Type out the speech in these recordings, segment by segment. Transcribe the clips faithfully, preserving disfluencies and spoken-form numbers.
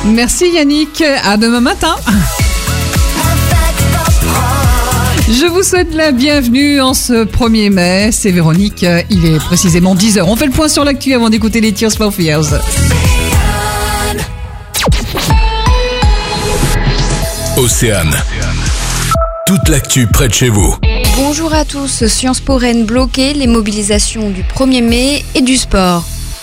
Merci Yannick, à demain matin. Je vous souhaite la bienvenue en ce premier mai. C'est Véronique, il est précisément dix heures. On fait le point sur l'actu avant d'écouter les Tears for Fears. Océane. Toute l'actu près de chez vous. Bonjour à tous. Sciences Po Rennes bloquées, les mobilisations du premier mai et du sport.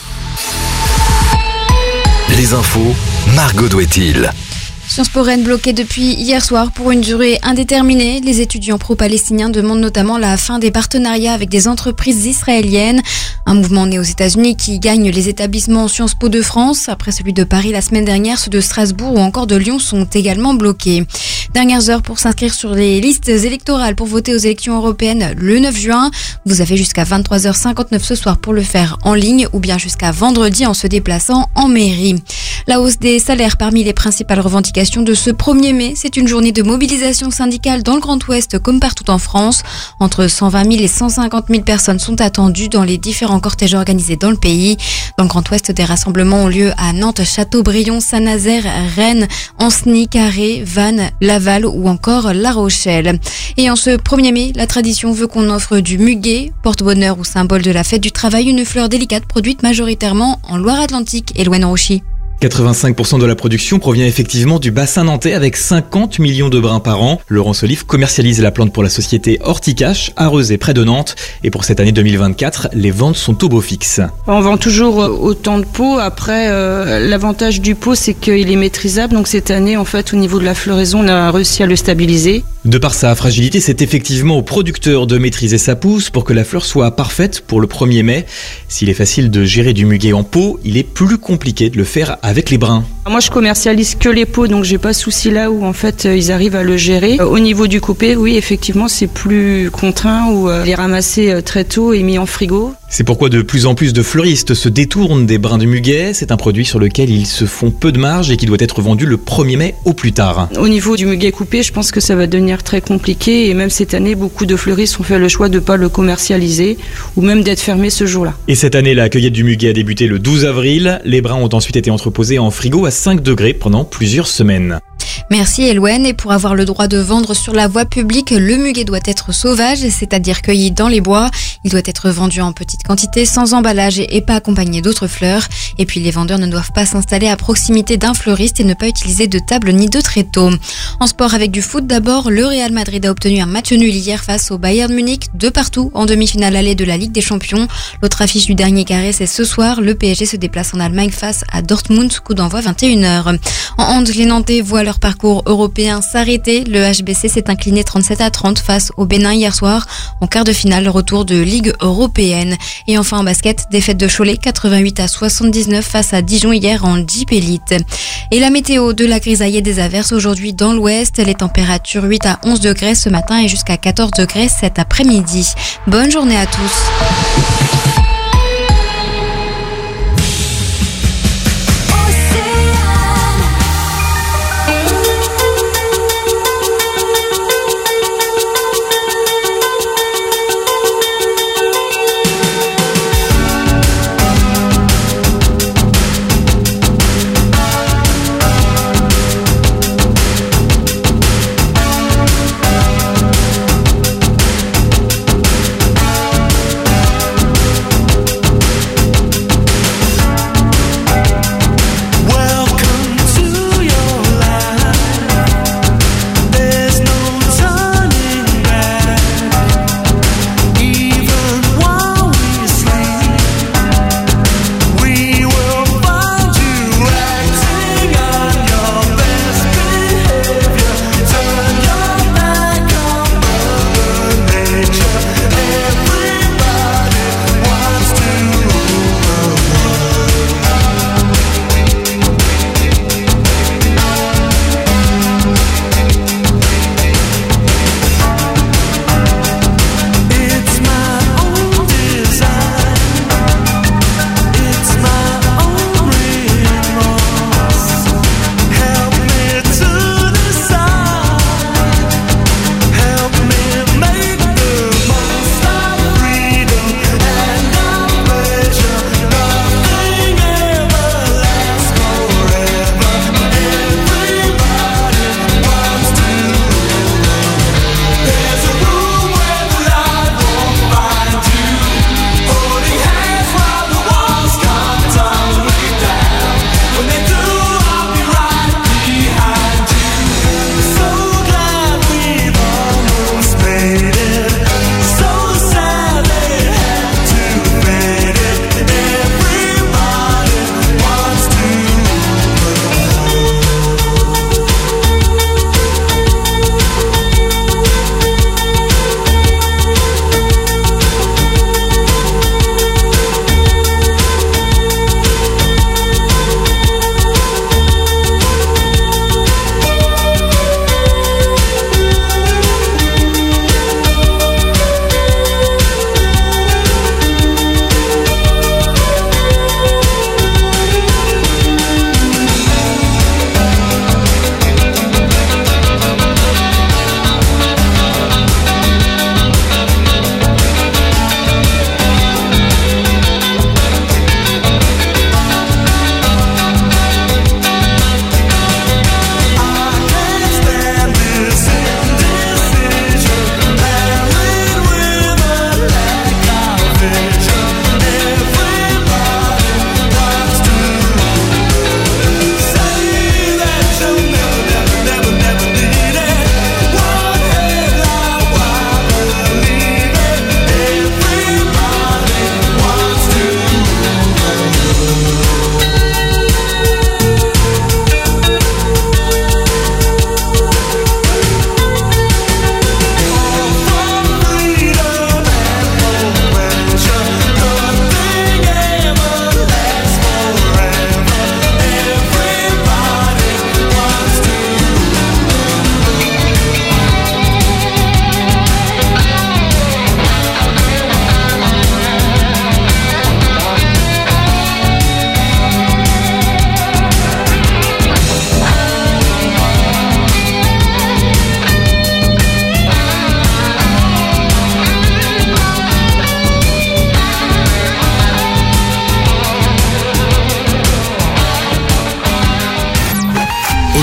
Les infos, Margot Douet-il. Sciences Po Rennes bloquée depuis hier soir pour une durée indéterminée. Les étudiants pro-palestiniens demandent notamment la fin des partenariats avec des entreprises israéliennes. Un mouvement né aux États-Unis qui gagne les établissements Sciences Po de France. Après celui de Paris la semaine dernière, ceux de Strasbourg ou encore de Lyon sont également bloqués. Dernières heures pour s'inscrire sur les listes électorales pour voter aux élections européennes le neuf juin. Vous avez jusqu'à vingt-trois heures cinquante-neuf ce soir pour le faire en ligne ou bien jusqu'à vendredi en se déplaçant en mairie. La hausse des salaires parmi les principales revendications de ce premier mai, c'est une journée de mobilisation syndicale dans le Grand Ouest comme partout en France. Entre cent vingt mille et cent cinquante mille personnes sont attendues dans les différents cortèges organisés dans le pays. Dans le Grand Ouest, des rassemblements ont lieu à Nantes, Châteaubriand, Saint-Nazaire, Rennes, Ancenis, Carré, Vannes, Laval ou encore La Rochelle. Et en ce premier mai, la tradition veut qu'on offre du muguet, porte-bonheur ou symbole de la fête du travail, une fleur délicate produite majoritairement en Loire-Atlantique. Eloane Rouchy. quatre-vingt-cinq pour cent de la production provient effectivement du bassin nantais avec cinquante millions de brins par an. Laurence Olive commercialise la plante pour la société Horticache, à Rezé près de Nantes. Et pour cette année deux mille vingt-quatre, les ventes sont au beau fixe. On vend toujours autant de pots. Après, euh, l'avantage du pot, c'est qu'il est maîtrisable. Donc cette année, en fait, au niveau de la floraison, on a réussi à le stabiliser. De par sa fragilité, c'est effectivement au producteur de maîtriser sa pousse pour que la fleur soit parfaite pour le premier mai. S'il est facile de gérer du muguet en pot, il est plus compliqué de le faire avec les brins. Moi, je commercialise que les pots, donc j'ai pas de souci là où en fait ils arrivent à le gérer. Au niveau du coupé, oui, effectivement, c'est plus contraint où euh, les ramasser très tôt et mis en frigo. C'est pourquoi de plus en plus de fleuristes se détournent des brins de muguet. C'est un produit sur lequel ils se font peu de marge et qui doit être vendu le premier mai au plus tard. Au niveau du muguet coupé, je pense que ça va devenir très compliqué et même cette année, beaucoup de fleuristes ont fait le choix de ne pas le commercialiser ou même d'être fermés ce jour-là. Et cette année, la cueillette du muguet a débuté le douze avril. Les brins ont ensuite été entreposés en frigo à cinq degrés pendant plusieurs semaines. Merci Eloane. Et pour avoir le droit de vendre sur la voie publique, le muguet doit être sauvage, c'est-à-dire cueilli dans les bois. Il doit être vendu en petite quantité, sans emballage et pas accompagné d'autres fleurs. Et puis les vendeurs ne doivent pas s'installer à proximité d'un fleuriste et ne pas utiliser de table ni de tréteau. En sport avec du foot d'abord, le Real Madrid a obtenu un match nul hier face au Bayern Munich, de partout en demi-finale allée de la Ligue des Champions. L'autre affiche du dernier carré, c'est ce soir. Le P S G se déplace en Allemagne face à Dortmund, coup d'envoi vingt et une heures. En hand, les Nantais voient leur parcours européen s'arrêter. Le H B C s'est incliné trente-sept à trente face au Bénin hier soir en quart de finale, retour de Ligue européenne. Et enfin en basket, défaite de Cholet quatre-vingt-huit à soixante-dix-neuf face à Dijon hier en Jeep Elite. Et la météo, de la grisaille et des averses aujourd'hui dans l'ouest. Les températures huit à onze degrés ce matin et jusqu'à quatorze degrés cet après-midi. Bonne journée à tous.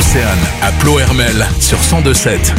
Océane à Plohermel sur cent deux sept.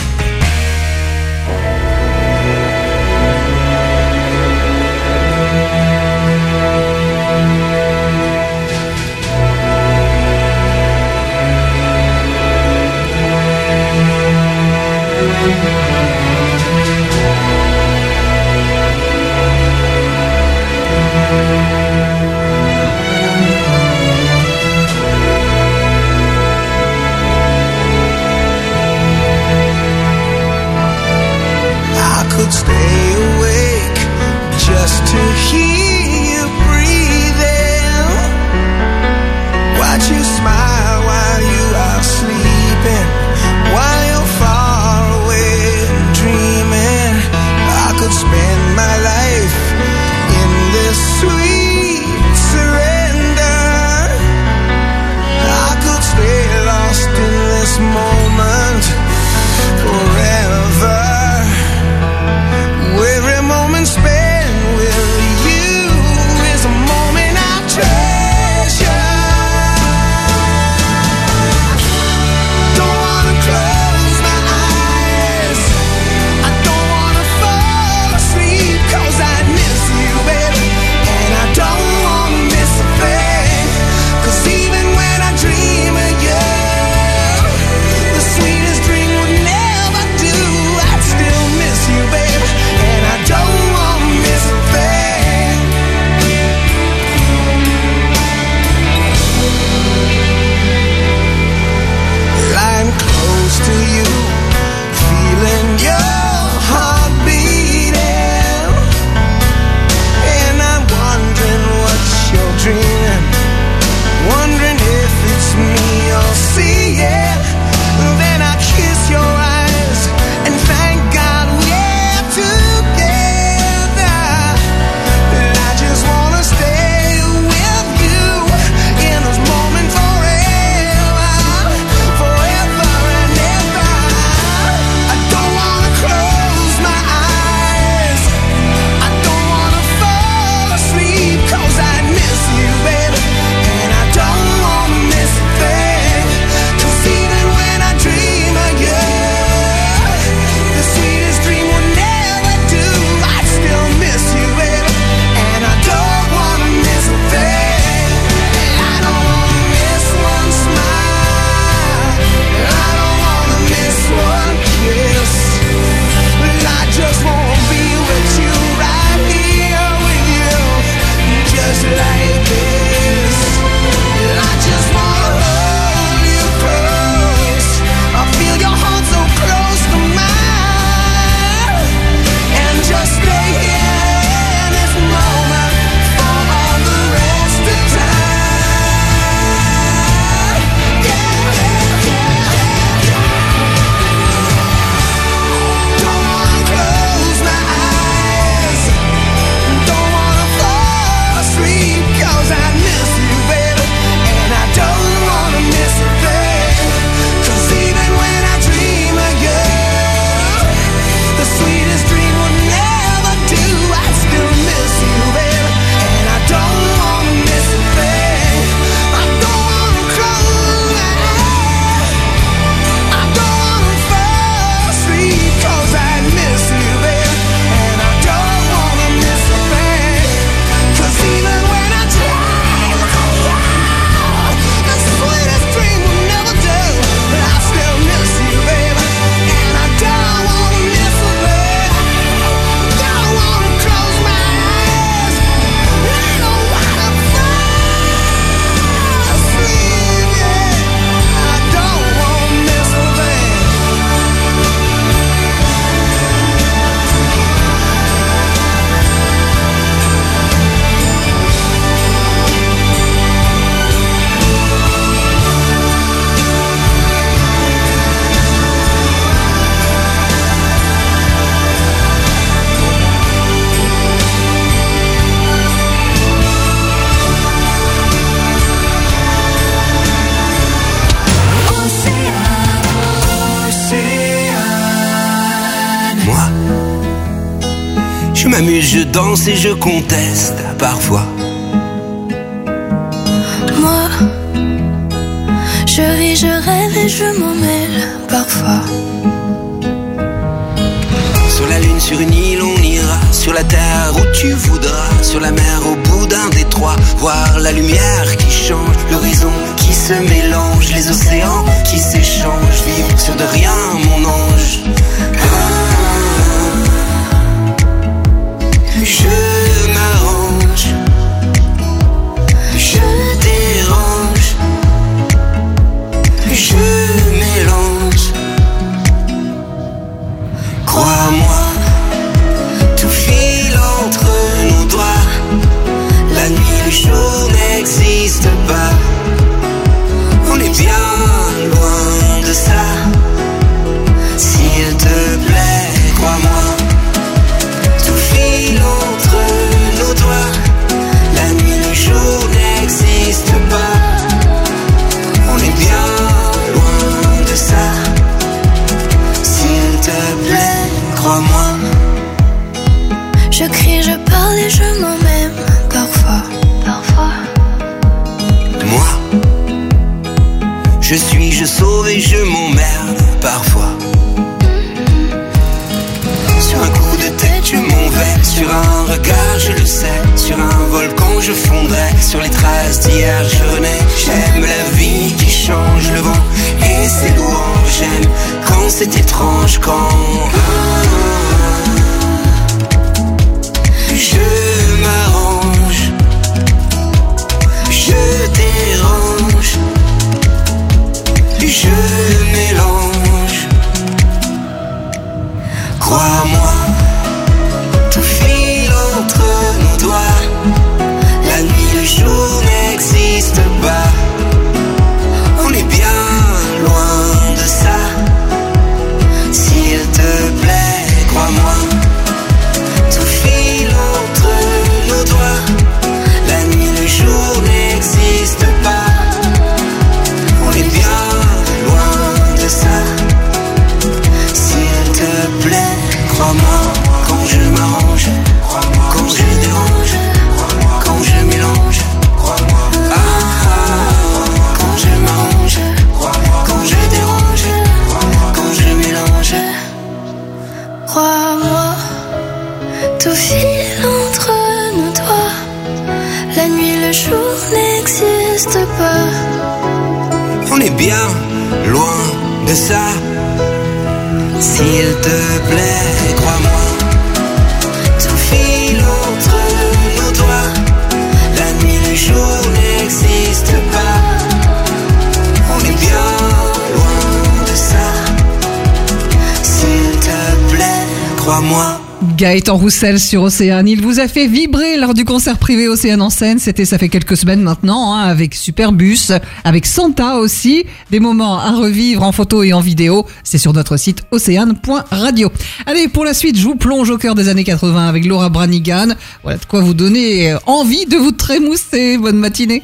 Stay awake just to hear you breathing. Watch you smile while you are sleeping, while you're far away and dreaming. I could spend my life in this sweet surrender. I could stay lost in this moment forever. Every moment spent with you is a moment I treasure. Don't wanna close my eyes, I don't wanna fall asleep, 'cause I miss you, baby, and I don't wanna miss a thing. 'Cause even when I dream of you, the sweetest dream would never do. I'd still miss you, baby, I don't want to miss a thing. Lying close to you, feeling your heart beating, and I'm wondering what you're dreaming, wondering if it's me you're seeing. Then I kiss your eyes and thank God we're together. Je m'amuse, je danse et je conteste parfois. Moi, Je ris, je rêve et je m'en mêle parfois. Sur la lune, sur une île, on ira. Sur la terre où tu voudras. Sur la mer, au bout d'un détroit. Voir la lumière qui change. L'horizon qui se mélange. Les océans qui s'échangent. Vivre sur de rien, mon ange. Je m'arrange. Je dérange. Je mélange. Crois-moi, tout file entre nos doigts. La nuit, le jour n'existe pas. On est bien loin de ça. S'il te plaît, crois-moi. Tout file entre nos doigts. La nuit, le jour n'existe pas. On est bien loin de ça. S'il te plaît, crois-moi. Je crie, je parle et je m'en même parfois. Parfois. Moi, je suis, je sauve et je m'emmerde parfois. Sur un coup de tête, je m'en vais. Sur un regard, je le sais. Sur un volcan, je fondrai. Sur les traces d'hier, je renais. J'aime la vie qui change le vent et ses louanges. J'aime quand c'est étrange, quand je m'arrange. Je dérange. Je mélange. Crois-moi, tout file entre nos doigts. La nuit, le jour n'existe pas. On est bien loin de ça. S'il te plaît, crois-moi. Tout file entre nos doigts. La nuit, le jour n'existe pas. On est bien loin de ça. S'il te plaît, crois-moi. Quand je m'arrange, quand je dérange, quand je mélange, ah, ah, quand je m'arrange, quand je dérange, quand je mélange. Crois-moi, tout file entre nos doigts. La nuit, le jour n'existe pas. On est bien loin de ça. S'il te plaît, crois-moi. Tout file entre nos doigts. La nuit, le jour n'existe pas. On est bien loin de ça. S'il te plaît, crois-moi. Gaëtan Roussel sur Océane, il vous a fait vibrer lors du concert privé Océane en scène, c'était ça fait quelques semaines maintenant, hein, avec Superbus, avec Santa aussi, des moments à revivre en photo et en vidéo, c'est sur notre site océane point radio. Allez, pour la suite, je vous plonge au cœur des années quatre-vingts avec Laura Branigan, voilà de quoi vous donner envie de vous trémousser, bonne matinée.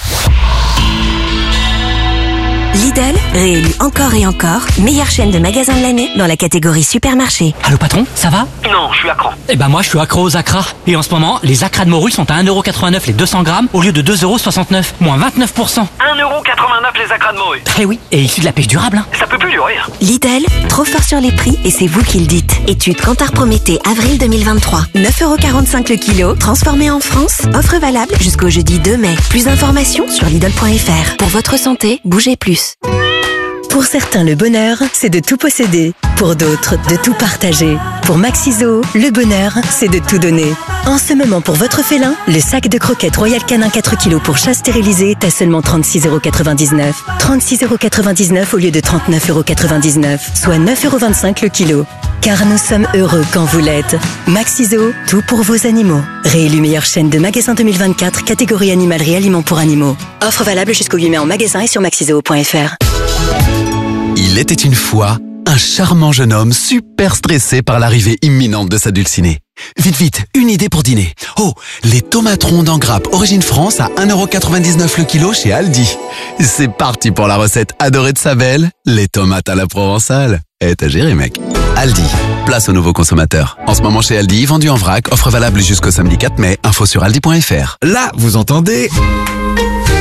Lidl, réélu encore et encore, meilleure chaîne de magasins de l'année dans la catégorie supermarché. Allô patron, ça va? Non, je suis accro. Eh ben moi je suis accro aux acras. Et en ce moment, les acras de morue sont à un euro quatre-vingt-neuf les deux cents grammes au lieu de deux euros soixante-neuf, moins vingt-neuf pour cent. un euro quatre-vingt-neuf les acras de morue. Eh oui, et issu de la pêche durable. Hein. Ça peut plus durer. Lidl, trop fort sur les prix et c'est vous qui le dites. Étude Kantar Prométhée, avril deux mille vingt-trois. neuf euros quarante-cinq le kilo, transformé en France. Offre valable jusqu'au jeudi deux mai. Plus d'informations sur Lidl point F R. Pour votre santé, bougez plus. Pour certains, le bonheur, c'est de tout posséder. Pour d'autres, de tout partager. Pour Maxiso, le bonheur, c'est de tout donner. En ce moment, pour votre félin, le sac de croquettes Royal Canin quatre kilos pour chat stérilisé est à seulement trente-six euros quatre-vingt-dix-neuf. trente-six euros quatre-vingt-dix-neuf au lieu de trente-neuf euros quatre-vingt-dix-neuf, soit neuf euros vingt-cinq le kilo. Car nous sommes heureux quand vous l'êtes. Maxiso, tout pour vos animaux. Réélu meilleure chaîne de magasins deux mille vingt-quatre, catégorie animalerie aliments pour animaux. Offre valable jusqu'au huit mai en magasin et sur maxiso point F R. Il était une fois un charmant jeune homme super stressé par l'arrivée imminente de sa dulcinée. Vite, vite, une idée pour dîner. Oh, les tomates rondes en grappe Origine France à un euro quatre-vingt-dix-neuf le kilo chez Aldi. C'est parti pour la recette adorée de sa belle, les tomates à la provençale. Eh, t'as géré, mec. Aldi, place aux nouveaux consommateurs. En ce moment chez Aldi, vendu en vrac, offre valable jusqu'au samedi quatre mai. Info sur aldi point F R. Là, vous entendez... Et vous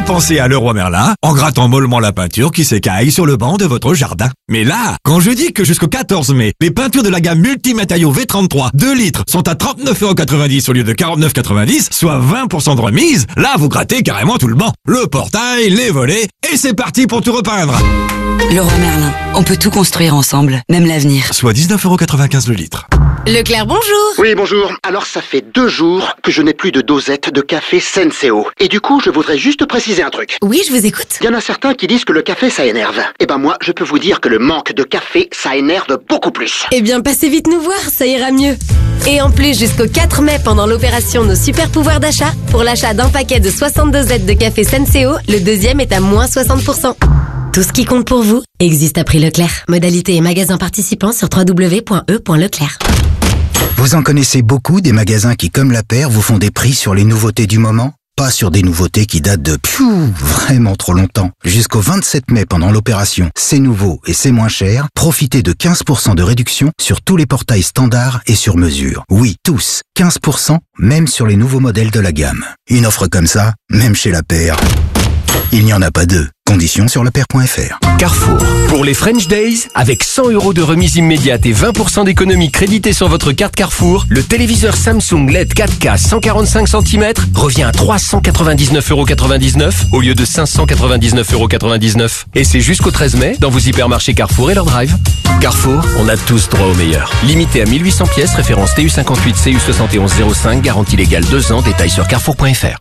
pensez à Leroy Merlin en grattant mollement la peinture qui s'écaille sur le banc de votre jardin. Mais là, quand je dis que jusqu'au quatorze mai, les peintures de la gamme multimatériaux V trente-trois deux litres sont à trente-neuf euros quatre-vingt-dix au lieu de quarante-neuf euros quatre-vingt-dix, soit vingt pour cent de remise, là vous grattez carrément tout le banc. Le portail, les volets, et c'est parti pour tout repeindre. Leroy Merlin, on peut tout construire ensemble, même l'avenir. Soit dix-neuf euros quatre-vingt-quinze le litre. Leclerc, bonjour. Oui, bonjour. Alors, ça fait deux jours que je n'ai plus de dosette de café Senseo. Et du coup, je voudrais juste préciser un truc. Oui, je vous écoute. Il y en a certains qui disent que le café, ça énerve. Eh ben moi, je peux vous dire que le manque de café, ça énerve beaucoup plus. Eh bien, passez vite nous voir, ça ira mieux. Et en plus, jusqu'au quatre mai, pendant l'opération Nos Super Pouvoirs d'achat, pour l'achat d'un paquet de soixante-deux zettes de café Senseo, le deuxième est à moins soixante pour cent. Tout ce qui compte pour vous existe à prix Leclerc. Modalité et magasins participants sur w w w point e point leclerc. Vous en connaissez beaucoup des magasins qui, comme la paire, vous font des prix sur les nouveautés du moment? Pas sur des nouveautés qui datent de pfiou, vraiment trop longtemps. Jusqu'au vingt-sept mai, pendant l'opération C'est nouveau et c'est moins cher, profitez de quinze pour cent de réduction sur tous les portails standards et sur mesure. Oui, tous. quinze pour cent, même sur les nouveaux modèles de la gamme. Une offre comme ça, même chez la paire, il n'y en a pas deux. Conditions sur lepaire point f r. Carrefour. Pour les French Days, avec cent euros de remise immédiate et vingt pour cent d'économie créditée sur votre carte Carrefour, le téléviseur Samsung L E D quatre K cent quarante-cinq centimètres revient à trois cent quatre-vingt-dix-neuf euros quatre-vingt-dix-neuf au lieu de cinq cent quatre-vingt-dix-neuf euros quatre-vingt-dix-neuf. Et c'est jusqu'au treize mai dans vos hypermarchés Carrefour et leur drive. Carrefour, on a tous droit au meilleur. Limité à mille huit cents pièces, référence T U cinquante-huit C U soixante et onze zéro cinq, garantie légale deux ans, détails sur carrefour point f r.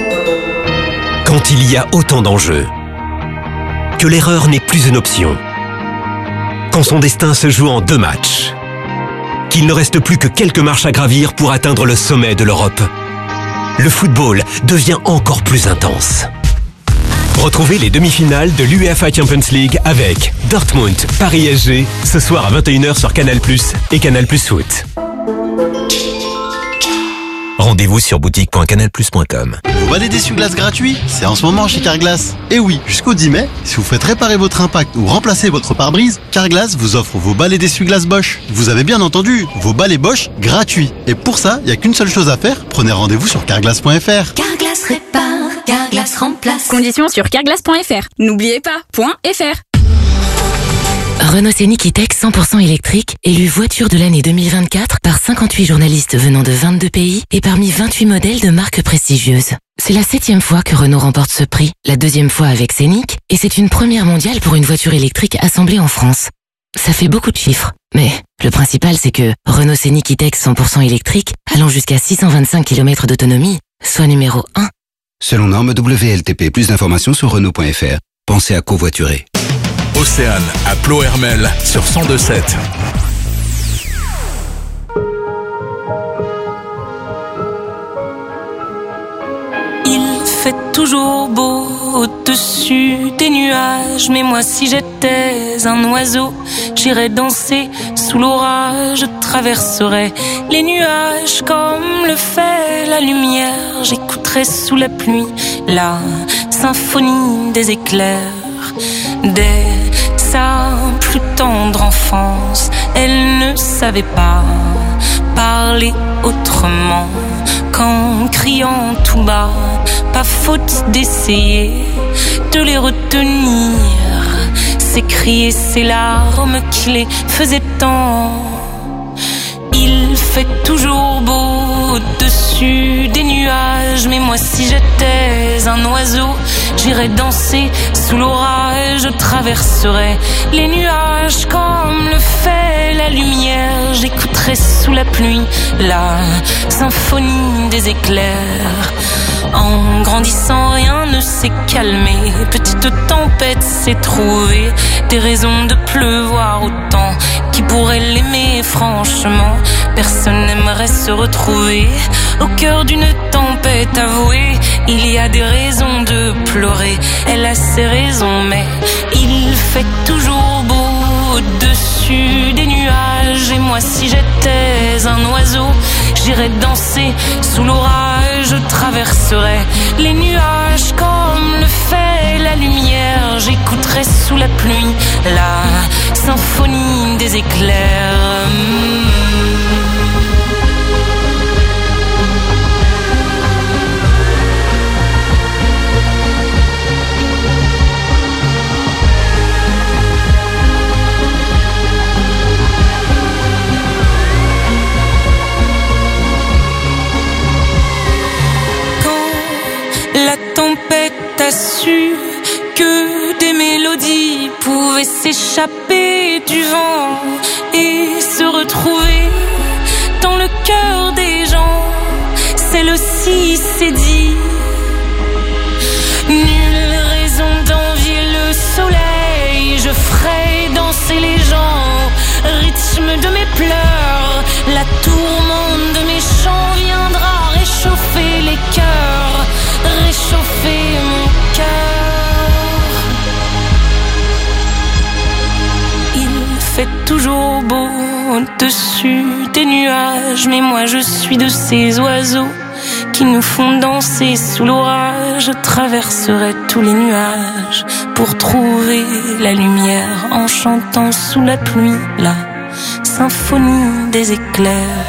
Quand il y a autant d'enjeux, que l'erreur n'est plus une option, quand son destin se joue en deux matchs, qu'il ne reste plus que quelques marches à gravir pour atteindre le sommet de l'Europe, le football devient encore plus intense. Retrouvez les demi-finales de l'UEFA Champions League avec Dortmund, Paris S G, ce soir à vingt et une heures sur Canal plus, et Canal plus Foot. Rendez-vous sur boutique point canal plus point com. Vous balai d'essuie-glace gratuit, c'est en ce moment chez Carglass. Et oui, jusqu'au dix mai, si vous faites réparer votre impact ou remplacer votre pare-brise, Carglass vous offre vos balais d'essuie-glace Bosch. Vous avez bien entendu, vos balais Bosch gratuits. Et pour ça, il n'y a qu'une seule chose à faire, prenez rendez-vous sur carglass point f r. Carglass répare, Carglass remplace. Conditions sur carglass point f r. N'oubliez pas, .fr. Renault Scénic E-Tech cent pour cent électrique, élu voiture de l'année deux mille vingt-quatre par cinquante-huit journalistes venant de vingt-deux pays et parmi vingt-huit modèles de marques prestigieuses. C'est la septième fois que Renault remporte ce prix, la deuxième fois avec Scénic, et c'est une première mondiale pour une voiture électrique assemblée en France. Ça fait beaucoup de chiffres, mais le principal c'est que Renault Scénic E-Tech cent pour cent électrique, allant jusqu'à six cent vingt-cinq kilomètres d'autonomie, soit numéro un. Selon norme W L T P, plus d'informations sur Renault point f r. Pensez à covoiturer. Océane à Plohermel sur cent deux sept. Il fait toujours beau au-dessus des nuages, mais moi si j'étais un oiseau, j'irais danser sous l'orage, je traverserais les nuages comme le fait la lumière, j'écouterais sous la pluie la symphonie des éclairs. Dès sa plus tendre enfance, elle ne savait pas parler autrement qu'en criant tout bas. Pas faute d'essayer de les retenir, ces cris et ces larmes qui les faisaient tant. Il fait toujours beau au-dessus des nuages, mais moi si j'étais un oiseau, j'irais danser sous l'orage, je traverserais les nuages comme le fait la lumière, j'écouterais sous la pluie la symphonie des éclairs. En grandissant, rien ne s'est calmé, petite tempête s'est trouvée, des raisons de pleuvoir autant. Qui pourrait l'aimer franchement? Personne n'aimerait se retrouver au cœur d'une tempête avouée. Il y a des raisons de pleurer, elle a ses raisons, mais il fait toujours beau au-dessus des nuages. Et moi si j'étais un oiseau, j'irais danser sous l'orage, je traverserais les nuages comme le fait la lumière, j'écouterais sous la pluie la symphonie des éclairs. su que des mélodies pouvaient s'échapper du vent et se retrouver dans le cœur des gens. Celle-ci s'est dit, nulle raison d'envier le soleil, je ferai danser les gens, rythme de mes pleurs, la tourmente de mes chants viendra réchauffer les cœurs, réchauffer mon cœur. Il fait toujours beau au-dessus des nuages, mais moi je suis de ces oiseaux qui nous font danser sous l'orage. Je traverserai tous les nuages pour trouver la lumière en chantant sous la pluie la symphonie des éclairs.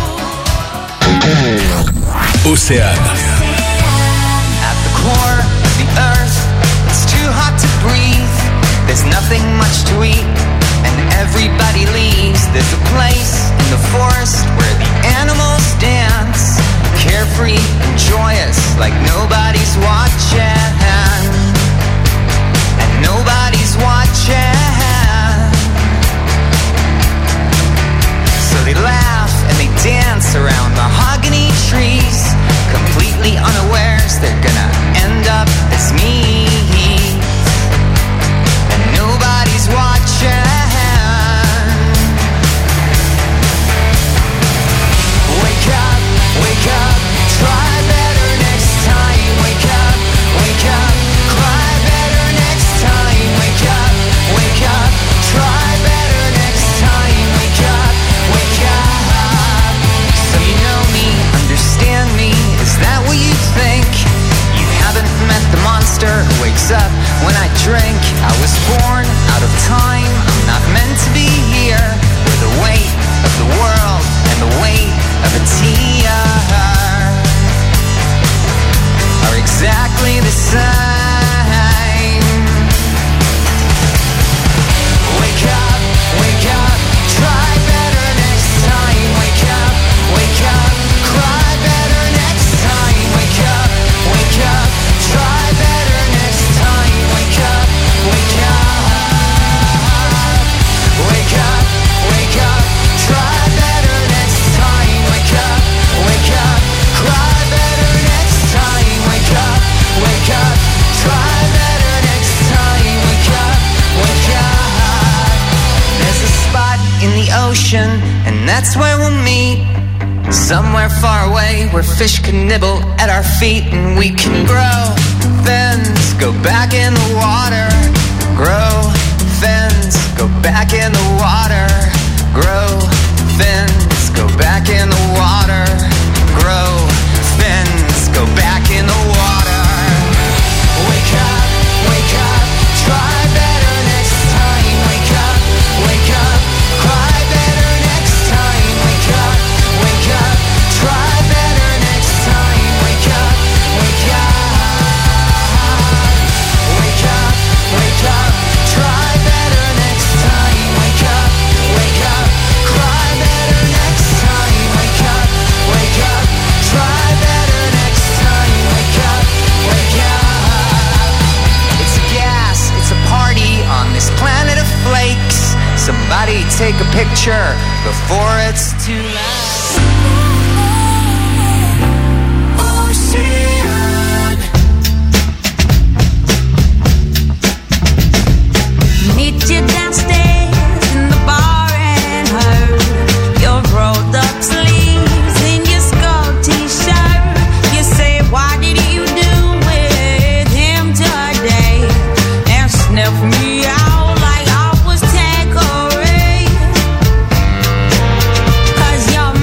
Océane. At the core There's nothing much to eat, and everybody leaves. There's a place in the forest where the animals dance, carefree and joyous, like nobody's watching, and nobody's watching. So they laugh and they dance around mahogany trees, completely unawares they're gonna end up as me. And nobody's watching. Wake up, wake up, try better next time. Wake up, wake up, cry better next time. Wake up, wake up, try better next time. Wake up, wake up. So you know me, understand me, is that what you think? You haven't met the monster who wakes up when I drink. I was born out of time, I'm not meant to be here, where the weight of the world and the weight of a tear are exactly the same. Wake up, wake up, try better next time. Wake up, wake up, cry better next time. Wake up, wake up, try better next time. Wake up, wake up, wake up, wake up, try better next time. Wake up, wake up, cry better next time. Wake up, wake up, try better next time. Wake up, wake up. There's a spot in the ocean, and that's where we'll meet. Somewhere far away where fish can nibble at our feet, and we can grow fins, go back in the water. Grow fins, go back in the water. Grow fins, go back in the water. Grow fins, go back in the water. Wake up, wake up, try better next time. Wake up, wake up, cry better next time. Wake up, wake up, try better next time. Wake up, wake up, wake up, wake up, try better next time. Wake up, wake up, cry better next time. Wake up, wake up, try better next time. Wake up, wake up. It's a gas, it's a party on this planet of flakes. Somebody take a picture before it's too late. Meet you downstairs in the bar and heard your rolled up sleeves in your skull t-shirt. You say, what did you do with him today? And sniff me out like I was Tanqueray. 'Cause you're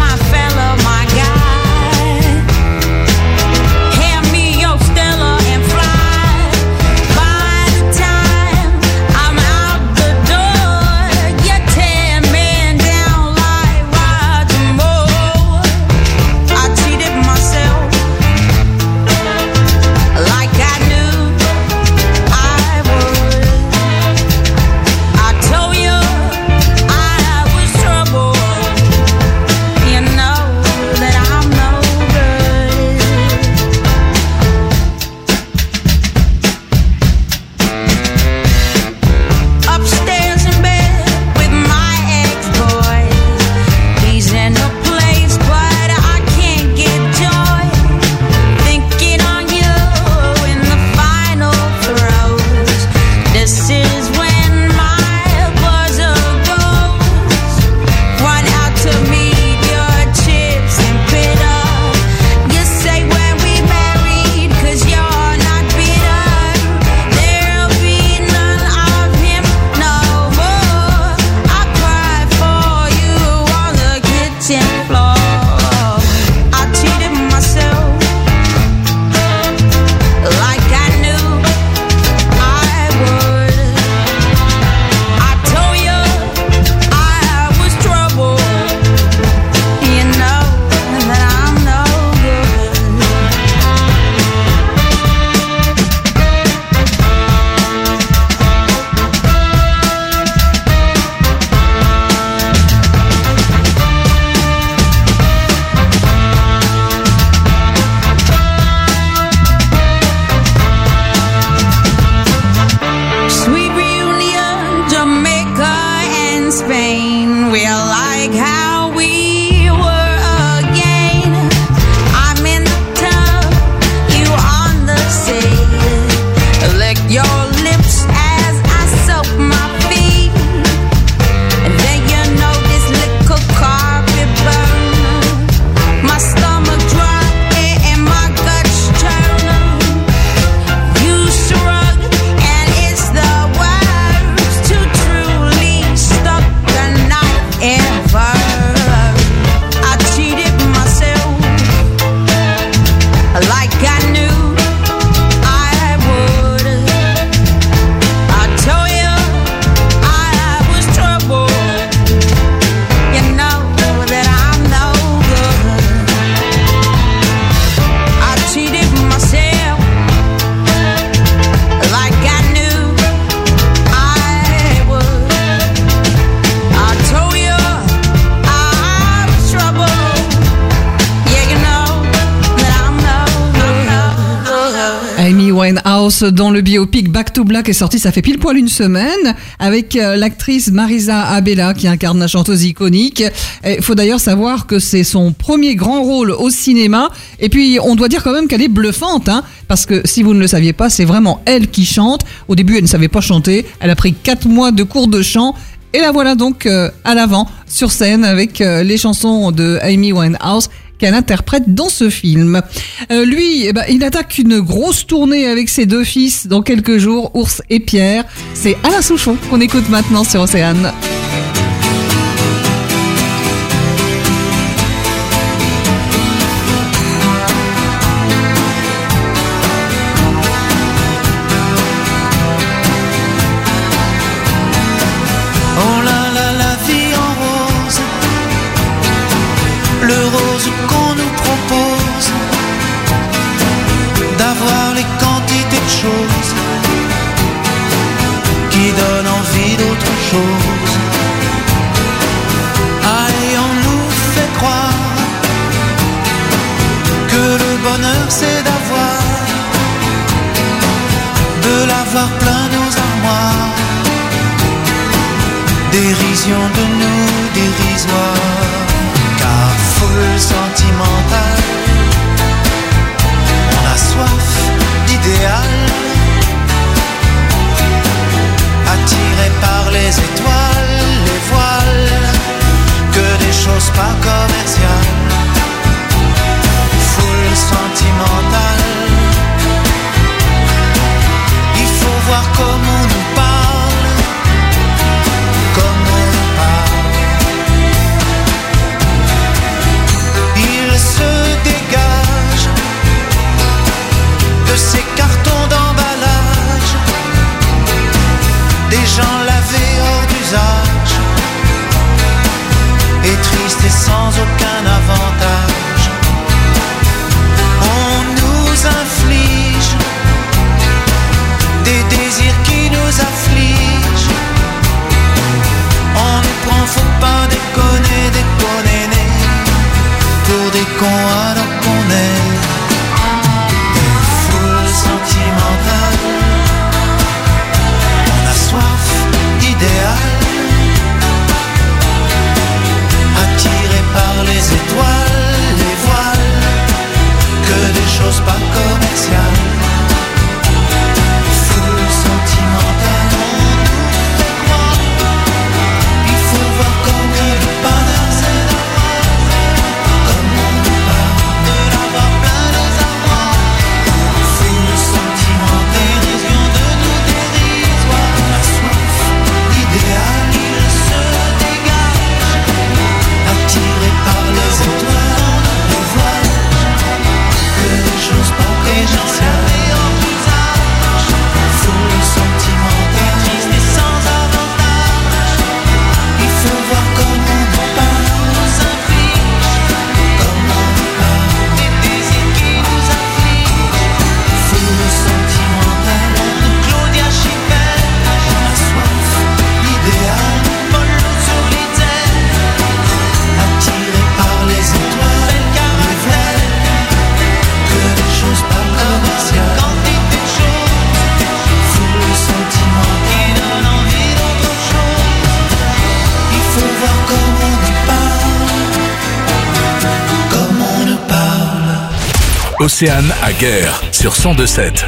Winehouse dont le biopic Back to Black est sorti, ça fait pile poil une semaine, avec euh, l'actrice Marisa Abela qui incarne la chanteuse iconique. Il faut d'ailleurs savoir que c'est son premier grand rôle au cinéma, et puis on doit dire quand même qu'elle est bluffante, hein, parce que si vous ne le saviez pas, c'est vraiment elle qui chante. Au début, elle ne savait pas chanter, elle a pris quatre mois de cours de chant, et la voilà donc euh, à l'avant, sur scène, avec euh, les chansons de Amy Winehouse qu'elle interprète dans ce film. Euh, lui, eh ben, il attaque une grosse tournée avec ses deux fils dans quelques jours, Ours et Pierre. C'est Alain Souchon qu'on écoute maintenant sur Océane. Oh là là, la vie en rose, le rose qu'on nous propose, d'avoir les quantités de choses qui donnent envie d'autre chose. Allez, on nous fait croire que le bonheur c'est d'avoir, de l'avoir plein nos armoires. Dérision de nous dérisoire, car foule sentimentale, on a soif d'idéal, attiré par les étoiles, les voiles, que des choses pas commerciales. Foule sentimentale, il faut voir comment on nous parle. De ces cartons d'emballage, des gens lavés hors d'usage, et tristes et sans aucun avantage. On nous inflige des désirs qui nous affligent. On nous prend, faut pas déconner, déconner, pour des cons alors qu'on est. On a soif d'idéal, attiré par les étoiles, les voiles, que des choses pas commerciales. Foule sentimentale, on nous fait croire, il faut voir comme le bonheur c'est d'avoir, comme on nous parle de l'avoir plein les armoires. Foule sentimentale, dérision de nous dérisoire, on a soif d'idéal, il se dégage, attiré par les étoiles, les voiles, que des choses pas commerciales. Foule sentimentale, triste et sans avantage, il faut voir comment on nous parle, nous inflige, comment on nous parle, des désirs qui nous affligent. Foule sentimentale, on nous Claudia Schiffer, on a soif d'idéal, Paul sur l'idée, attiré par les étoiles, bel caractère, que des choses pas commerciales. Quantité de choses, foule sentimentale, qui donne envie d'autre chose. Il faut voir comment on nous parle, comment on nous parle. Océane à Guerre sur cent deux sept.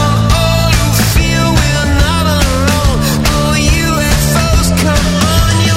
Feel we're not alone. Oh, you and folks, come on, you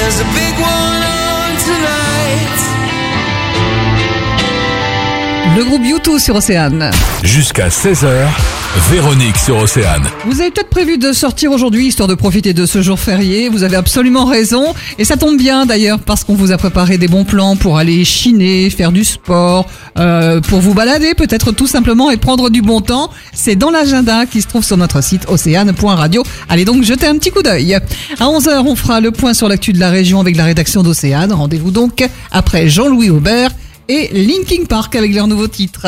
There's a big one on tonight. Le groupe U deux sur Océane. Jusqu'à seize heures, Véronique sur Océane. Vous avez peut-être prévu de sortir aujourd'hui, histoire de profiter de ce jour férié. Vous avez absolument raison. Et ça tombe bien d'ailleurs, parce qu'on vous a préparé des bons plans pour aller chiner, faire du sport, euh, pour vous balader peut-être tout simplement et prendre du bon temps. C'est dans l'agenda qui se trouve sur notre site océane point radio. Allez donc jeter un petit coup d'œil. À onze heures, on fera le point sur l'actu de la région avec la rédaction d'Océane. Rendez-vous donc après Jean-Louis Aubert et Linkin Park avec leur nouveau titre.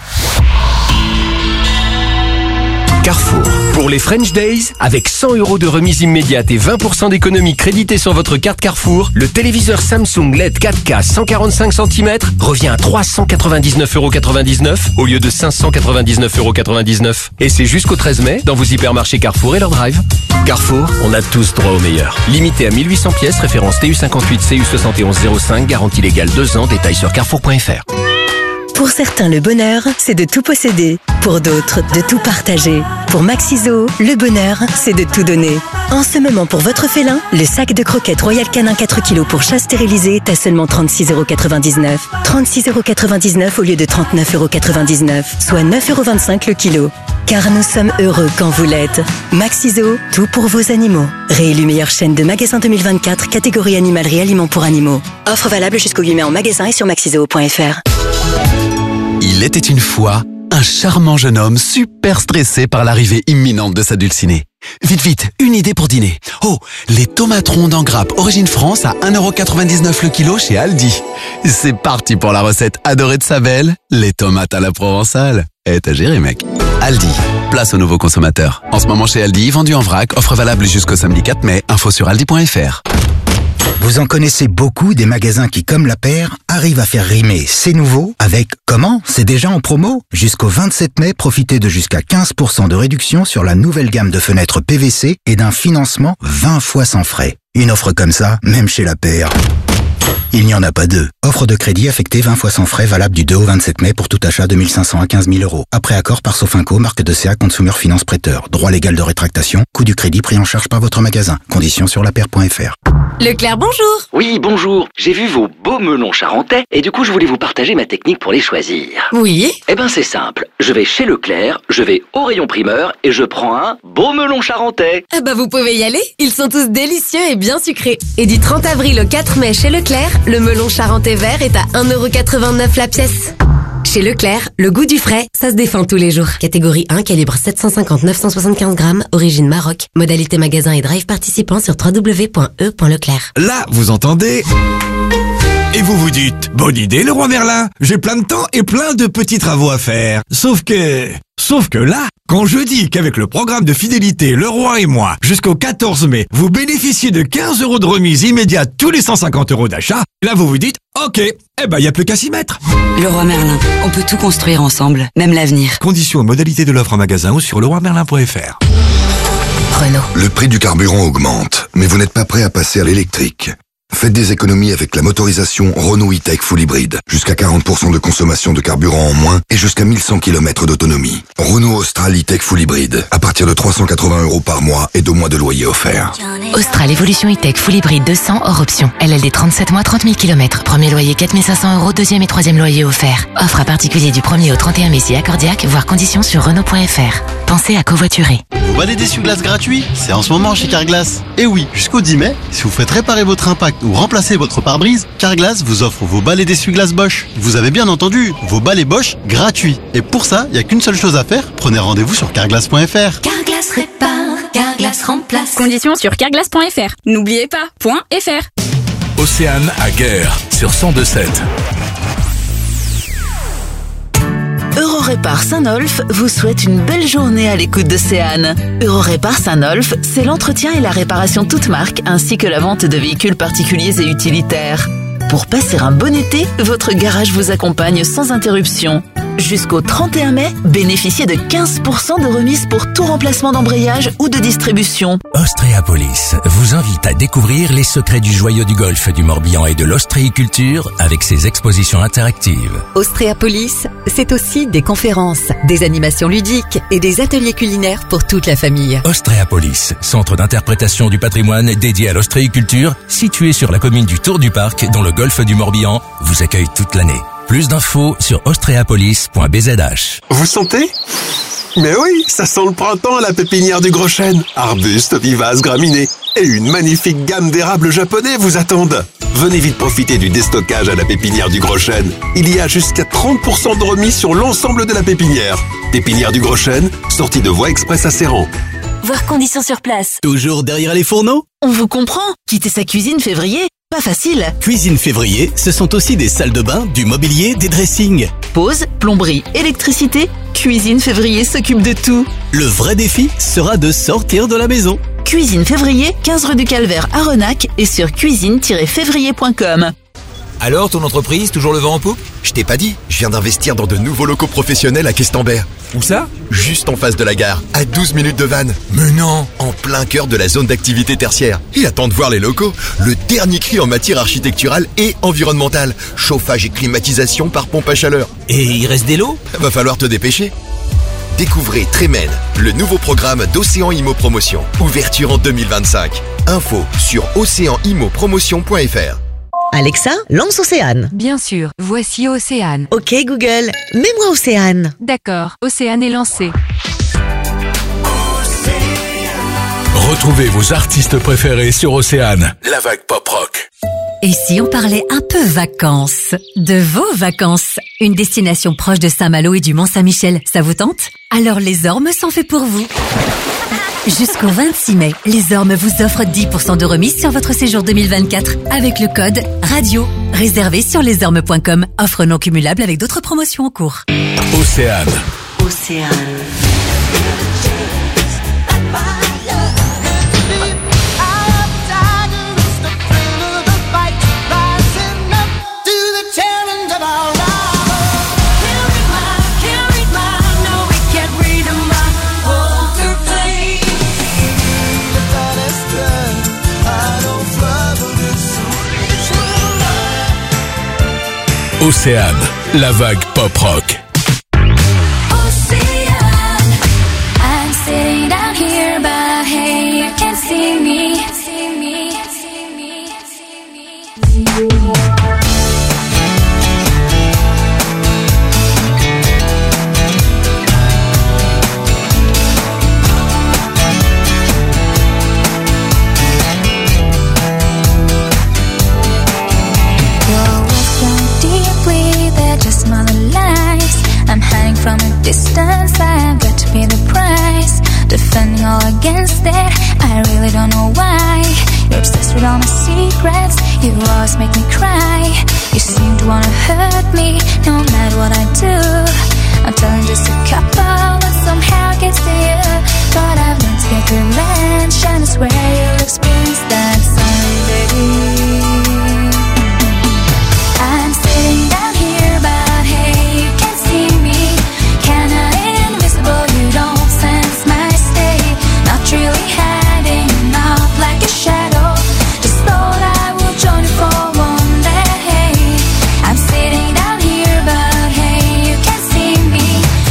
Carrefour. Pour les French Days, avec cent euros de remise immédiate et vingt pour cent d'économie créditée sur votre carte Carrefour, le téléviseur Samsung L E D quatre K cent quarante-cinq centimètres revient à trois cent quatre-vingt-dix-neuf euros quatre-vingt-dix-neuf au lieu de cinq cent quatre-vingt-dix-neuf euros quatre-vingt-dix-neuf. Et c'est jusqu'au treize mai dans vos hypermarchés Carrefour et leur drive. Carrefour, on a tous droit au meilleur. Limité à mille huit cents pièces, référence T U cinquante-huit C U soixante et onze zéro cinq, garantie légale deux ans, détail sur carrefour point f r. Pour certains, le bonheur, c'est de tout posséder. Pour d'autres, de tout partager. Pour Maxiso, le bonheur, c'est de tout donner. En ce moment, pour votre félin, le sac de croquettes Royal Canin quatre kilos pour chat stérilisé est à seulement trente-six euros quatre-vingt-dix-neuf. trente-six euros quatre-vingt-dix-neuf au lieu de trente-neuf euros quatre-vingt-dix-neuf, soit neuf euros vingt-cinq le kilo. Car nous sommes heureux quand vous l'êtes. Maxiso, tout pour vos animaux. Réélu meilleure chaîne de magasins deux mille vingt-quatre, catégorie animalerie aliments pour animaux. Offre valable jusqu'au huit mai en magasin et sur maxiso point f r. Il était une fois un charmant jeune homme super stressé par l'arrivée imminente de sa dulcinée. Vite, vite, une idée pour dîner. Oh, les tomates rondes en grappe origine France à un euro quatre-vingt-dix-neuf le kilo chez Aldi. C'est parti pour la recette adorée de sa belle, les tomates à la provençale. Eh, t'as géré, mec. Aldi, place aux nouveaux consommateurs. En ce moment chez Aldi, vendu en vrac, offre valable jusqu'au samedi quatre mai, info sur aldi point f r. Vous en connaissez beaucoup des magasins qui, comme la paire, arrivent à faire rimer c'est nouveau avec comment c'est déjà en promo. Jusqu'au vingt-sept mai, profitez de jusqu'à quinze pour cent de réduction sur la nouvelle gamme de fenêtres P V C et d'un financement vingt fois sans frais. Une offre comme ça, même chez la paire, il n'y en a pas deux. Offre de crédit affectée vingt fois sans frais valable du deux au vingt-sept mai pour tout achat de mille cinq cents à quinze mille euros. Après accord par Sofinco, marque de C A Consumer Finance Prêteur. Droit légal de rétractation, coût du crédit pris en charge par votre magasin. Conditions sur la paire point f r. Leclerc, bonjour. Oui, bonjour. J'ai vu vos beaux melons charentais et du coup, je voulais vous partager ma technique pour les choisir. Oui. Eh ben, c'est simple. Je vais chez Leclerc, je vais au rayon primeur et je prends un beau melon charentais. Ah bah, vous pouvez y aller. Ils sont tous délicieux et bien sucrés. Et du trente avril au quatre mai chez Leclerc, le melon charentais vert est à un euro quatre-vingt-neuf la pièce. Chez Leclerc, le goût du frais, ça se défend tous les jours. Catégorie un, calibre sept cent cinquante à neuf cent soixante-quinze grammes, origine Maroc. Modalité magasin et drive participant sur w w w point e point leclerc. Là, vous entendez? Et vous vous dites, bonne idée, le roi Merlin. J'ai plein de temps et plein de petits travaux à faire. Sauf que... Sauf que là, quand je dis qu'avec le programme de fidélité Le Roi et moi, jusqu'au quatorze mai, vous bénéficiez de quinze euros de remise immédiate tous les cent cinquante euros d'achat, là vous vous dites, ok, eh ben y a plus qu'à s'y mettre. Le Roi Merlin, on peut tout construire ensemble, même l'avenir. Conditions et modalités de l'offre en magasin ou sur le roi merlin point f r. Renault. Le prix du carburant augmente, mais vous n'êtes pas prêt à passer à l'électrique. Faites des économies avec la motorisation Renault E-Tech Full Hybrid. Jusqu'à quarante pour cent de consommation de carburant en moins et jusqu'à mille cent kilomètres d'autonomie. Renault Austral E-Tech Full Hybrid. À partir de trois cent quatre-vingts euros par mois et deux mois de loyer offert. Austral Evolution E-Tech Full Hybrid deux cents hors option. L L D trente-sept mois, trente mille kilomètres. Premier loyer quatre mille cinq cents euros, deuxième et troisième loyer offert. Offre à particulier du premier au trente et un mai si accordiaque, voire conditions sur Renault point f r. Pensez à covoiturer. Vous balai d'essuie-glace gratuit, c'est en ce moment chez Carglass. Et oui, jusqu'au dix mai, si vous faites réparer votre impact ou remplacer votre pare-brise, Carglass vous offre vos balais d'essuie-glace Bosch. Vous avez bien entendu, vos balais Bosch gratuits. Et pour ça, il n'y a qu'une seule chose à faire, prenez rendez-vous sur carglass point f r. Carglass répare, Carglass remplace. Conditions sur carglass point f r. N'oubliez pas, point .fr. Océane à Guerre sur cent deux sept. Eurorépar Saint-Nolff vous souhaite une belle journée à l'écoute d'Océane. Eurorépar Saint-Nolff, c'est l'entretien et la réparation toute marque, ainsi que la vente de véhicules particuliers et utilitaires. Pour passer un bon été, votre garage vous accompagne sans interruption. Jusqu'au trente et un mai, bénéficiez de quinze pour cent de remise pour tout remplacement d'embrayage ou de distribution. Ostréapolis vous invite à découvrir les secrets du joyau du golfe du Morbihan et de l'ostréiculture avec ses expositions interactives. Ostréapolis, c'est aussi des conférences, des animations ludiques et des ateliers culinaires pour toute la famille. Ostréapolis, centre d'interprétation du patrimoine dédié à l'ostréiculture, situé sur la commune du Tour du Parc dans le golfe du Morbihan, vous accueille toute l'année. Plus d'infos sur ostréapolis point b z h. Vous sentez ? Mais oui, ça sent le printemps à la pépinière du Gros Chêne. Arbustes, vivaces, graminées et une magnifique gamme d'érables japonais vous attendent. Venez vite profiter du déstockage à la pépinière du Gros Chêne. Il y a jusqu'à trente pour cent de remise sur l'ensemble de la pépinière. Pépinière du Gros Chêne, sortie de Voie Express à Serran. Voir conditions sur place. Toujours derrière les fourneaux ? On vous comprend. Quitter sa cuisine février, pas facile. Cuisine Février, ce sont aussi des salles de bain, du mobilier, des dressings. Pause, plomberie, électricité, Cuisine Février s'occupe de tout. Le vrai défi sera de sortir de la maison. Cuisine Février, quinze rue du Calvaire à Renac et sur cuisine tiret février point com. Alors, ton entreprise, toujours le vent en poupe ? Je t'ai pas dit, je viens d'investir dans de nouveaux locaux professionnels à Questembert. Où ça ? Juste en face de la gare, à douze minutes de Vannes. Mais non ! En plein cœur de la zone d'activité tertiaire. Et attends de voir les locaux, le dernier cri en matière architecturale et environnementale. Chauffage et climatisation par pompe à chaleur. Et il reste des lots ? Va falloir te dépêcher. Découvrez Trémen, le nouveau programme d'Océan Immo Promotion. Ouverture en deux mille vingt-cinq. Info sur océan immo promotion point f r. Alexa, lance Océane. Bien sûr, voici Océane. Ok Google, mets-moi Océane. D'accord, Océane est lancée. Retrouvez vos artistes préférés sur Océane, la vague pop rock. Et si on parlait un peu vacances? De vos vacances? Une destination proche de Saint-Malo et du Mont-Saint-Michel, ça vous tente? Alors les Ormes sont faits pour vous. Jusqu'au vingt-six mai, les Ormes vous offrent dix pour cent de remise sur votre séjour deux mille vingt-quatre avec le code RADIO. Réservé sur lesormes point com. Offre non cumulable avec d'autres promotions en cours. Océane. Océane. Océane, la vague pop rock. I'm sitting down here, but hey, you can't see me. Just my lies. I'm hiding from a distance. I've got to pay the price. Defending all against it. I really don't know why. You're obsessed with all my secrets. You always make me cry. You seem to wanna hurt me, no matter what I do. I'm telling just a couple, but somehow gets to you. But I've learned to get revenge, and I swear you'll experience that someday. I'm sitting down here, but hey, you can't see me. Kinda invisible, you don't sense my state. Not really hiding out like a shadow. Just thought I would join you for one day. I'm sitting down here, but hey, you can't see me.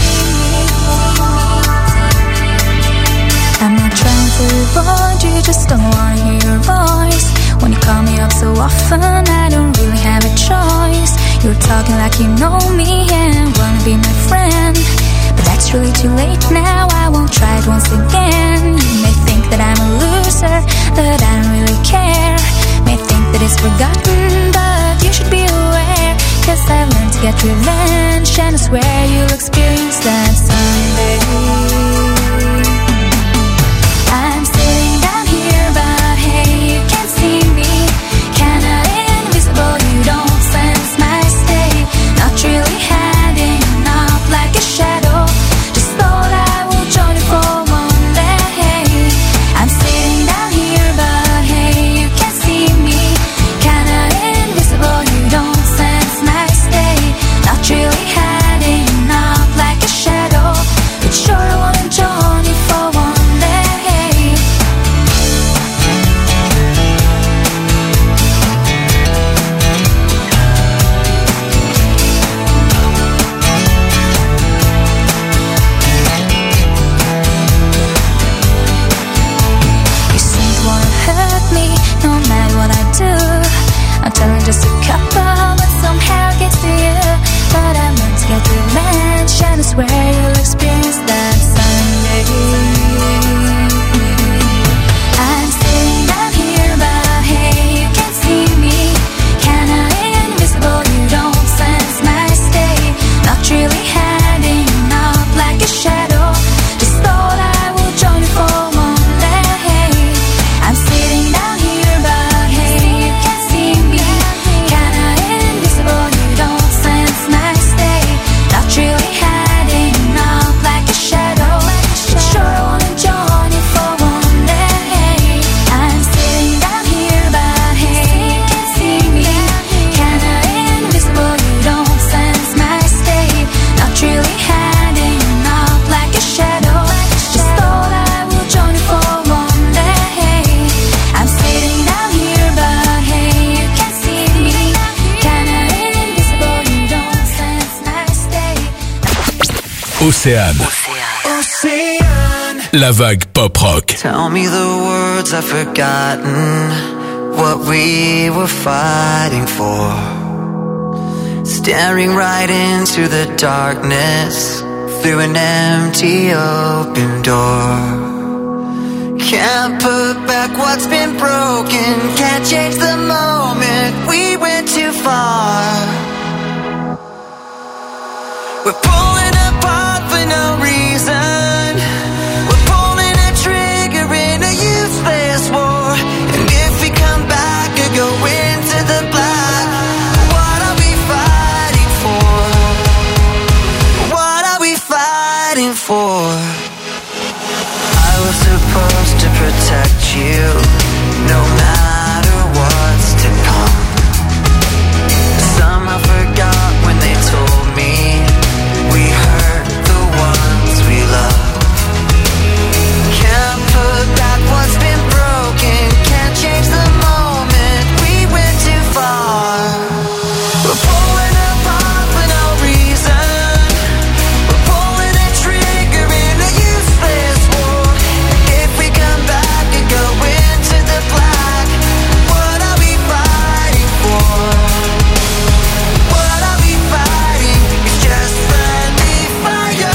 I'm not trying to avoid you, just don't wanna hear your voice. When you call me up so often, I don't really have a choice. You're talking like you know me and wanna be my friend. But that's really too late now, I won't try it once again. You may think that I'm a loser, that I don't really care. May think that it's forgotten, but you should be aware. Cause I've learned to get revenge, and I swear you'll experience that someday. I'm sitting down here, but hey, you can't see me. Kinda invisible, you don't sense my state. Not really hiding out like a shadow. Just thought I would join you for one day. I'm sitting down here, but hey, you can't see me. Kinda invisible, you don't sense my state. Not really hiding out no matter what I do. I'm telling just a couple, but somehow it gets to you. But I want to get revenge, and I swear you'll experience that someday. I'm sitting down here, but hey, you can't see me. Kinda invisible, you don't sense my state. Not really hiding up like a shadow. Just thought I would join you for one day. I'm sitting down here, but hey, you can't see me. Kinda invisible, you don't sense my state. Not really hiding up like a shadow. But sure I wanna join you for one day. I'm sitting down here, but hey, you can't see me. Kinda invisible, you don't sense my state. Not really hiding up like a shadow. Just thought I would join you for one day. I'm sitting down here, but hey, you can't see me. Kinda invisible, you don't sense my state. Océane. La vague pop rock. Tell me the words I've forgotten, what we were fighting for. Staring right into the darkness, through an empty open door. Can't put back what's been broken, can't change the moment, we went too far. We're pulling apart for no reason. We're pulling a trigger in a useless war. And if we come back or go into the black, what are we fighting for? What are we fighting for? I was supposed to protect you, no matter what's to come. Somehow forgot when they told me we hurt the ones we love. Can't put back what's been broken, can't change the moment, we went too far. We're pulling apart for no reason. We're pulling a trigger in a useless war. If we come back and go into the black, what are we fighting for? What are we fighting? It's just friendly fire.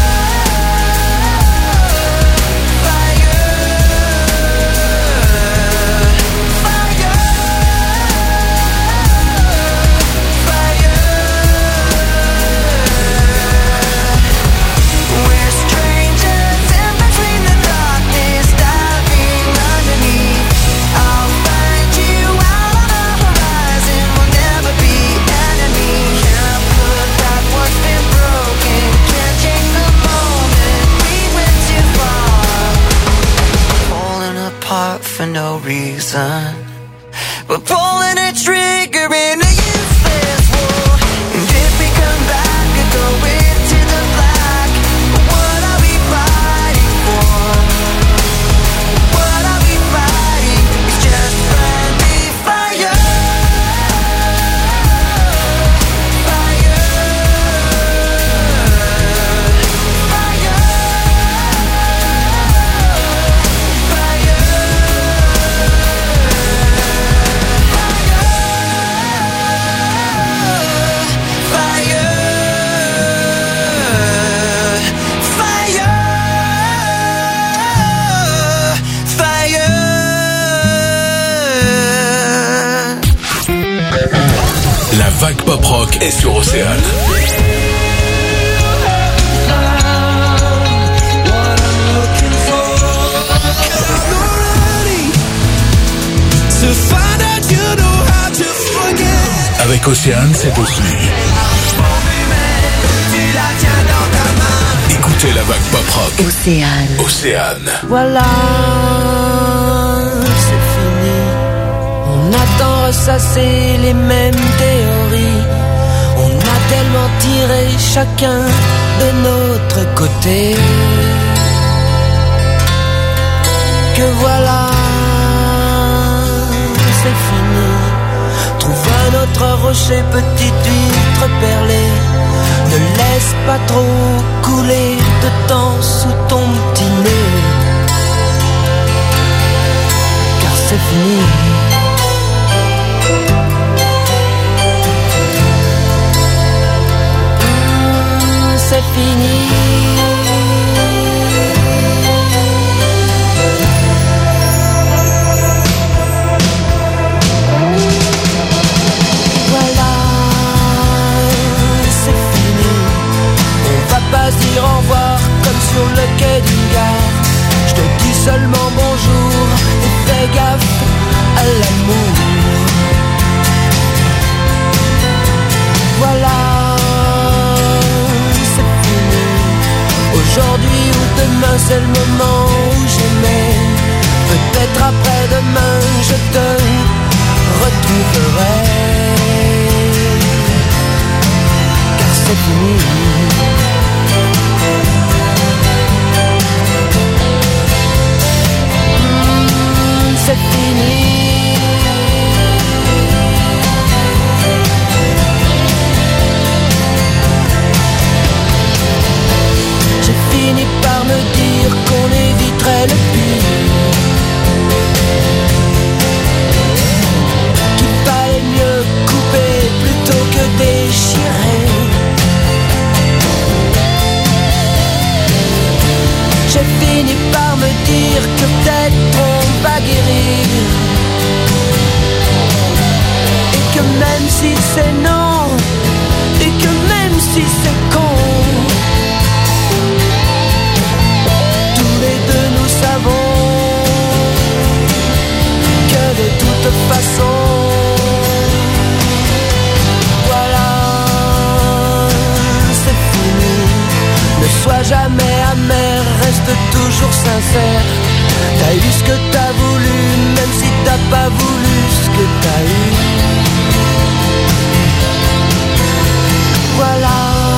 We're strangers in between the darkness, diving underneath. I'll find you out on the horizon, we'll never be enemies. Can't put back what's been broken, can't change the moment, we went too far. Falling apart for no reason. We're pulling a trigger in a useless war. And if we come back and go into the black, what are we fighting for? What are we fighting? It's just friendly fire. Fire. Fire. La vague pop rock est sur Océane. Avec Océane, c'est aussi. Écoutez la vague pop rock. Océane. Océane. Voilà, c'est fini. On a tant ressassé les mêmes théories. On a tellement tiré chacun de notre côté que voilà, c'est fini. Trouve un autre rocher, petite huître perlée. Ne laisse pas trop couler de temps sous ton petit nez. Car c'est fini. Mmh, c'est fini. Pas dire au revoir comme sur le quai d'une gare. Je te dis seulement bonjour et fais gaffe à l'amour. Voilà, c'est fini. Aujourd'hui ou demain c'est le moment où j'aimais. Peut-être après-demain je te retrouverai. Car c'est fini. C'est fini. J'ai fini par me dire qu'on éviterait le pire, qu'il fallait mieux couper plutôt que déchirer. J'ai fini par me dire que peut-être on va guérir, et que même si c'est non, et que même si c'est con, tous les deux nous savons que de toute façon, voilà, c'est fini. Ne sois jamais amer, reste toujours sincère. T'as eu ce que t'as voulu, même si t'as pas voulu ce que t'as eu. Voilà,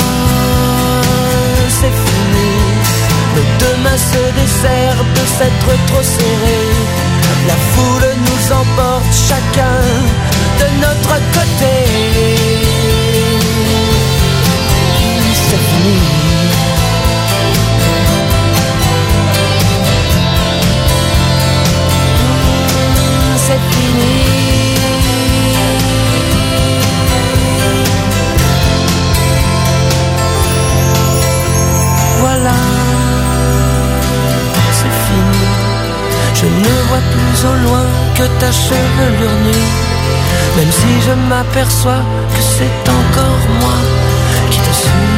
c'est fini. Le demain se dessert de s'être trop serré. La foule nous emporte chacun de notre côté. C'est fini. C'est fini. Voilà, c'est fini. Je ne vois plus au loin que ta chevelure nue, même si je m'aperçois que c'est encore moi qui te suis.